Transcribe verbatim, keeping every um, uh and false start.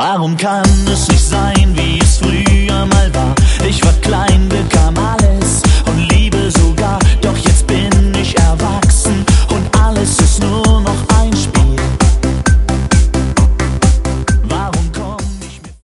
Warum kann es nicht sein, wie es früher mal war? Ich war klein, bekam alles und Liebe sogar, doch